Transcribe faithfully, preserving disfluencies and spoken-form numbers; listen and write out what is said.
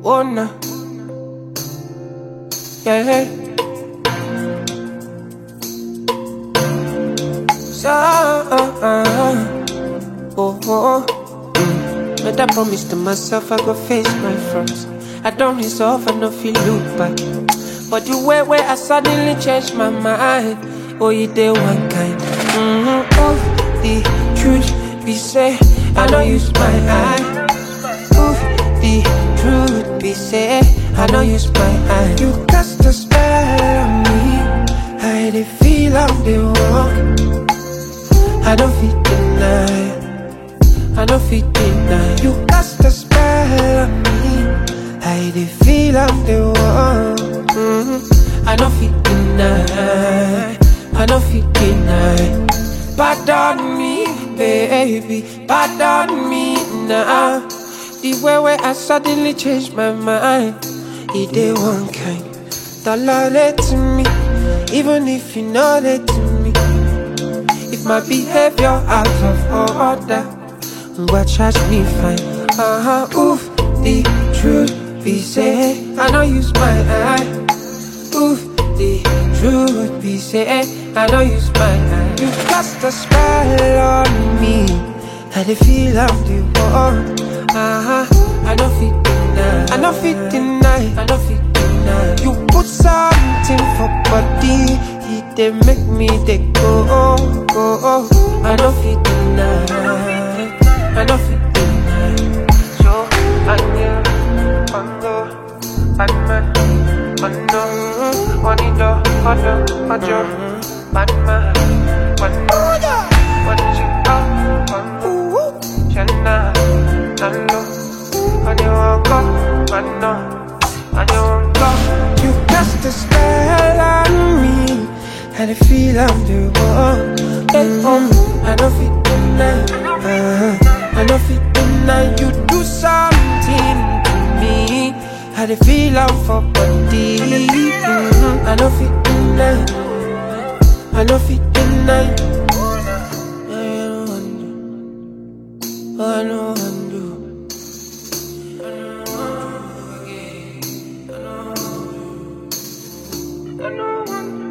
Oh, no. Yeah. So, uh, uh, oh, oh. Mm. Made a promise to myself, I go face my fronts. I don't resolve, I no feel look back. But the way where I suddenly changed my mind. Oh, you did one kind. Mm-hmm. Oh, the truth be said, I don't use my eye. Oh, the truth be said, I don't use my eye. You cast a spell on me. I dey feel I'm the one. I don't feel deny. I don't feel deny. You cast a spell on me. I dey feel I'm the one. Mm-hmm. I don't feel deny. I don't feel deny. Pardon me, baby. Pardon me now. The way where I suddenly changed my mind. It dey one kind. Tolerate to me, even if you know that to me. If my behavior out of order, but charge me fine. Uh-huh, oof, the truth be said, I don't use my eye. Oof, the truth be said, I don't use my eye. You cast a spell on me, I dey feel I'm the one. Uh-huh, I don't fit deny, I don't fit deny, I don't fit deny. You put something for body, it dey make me dey go, go. I don't fit deny, I don't fit deny. So I knew, undo, Batman, undo, Juanito, undo, undo, Batman, undo, undo, undo, Chena, undo, Anyongo, undo, Anyongo. You cast a spell on me, and I feel I'm the one. Hey, um, I don't feel deny. Uh, I don't feel deny. You do something to me. I dey feel I'm for body. Mm-hmm. I don't feel deny. I don't feel deny. I know undo. I know undo. I know undo.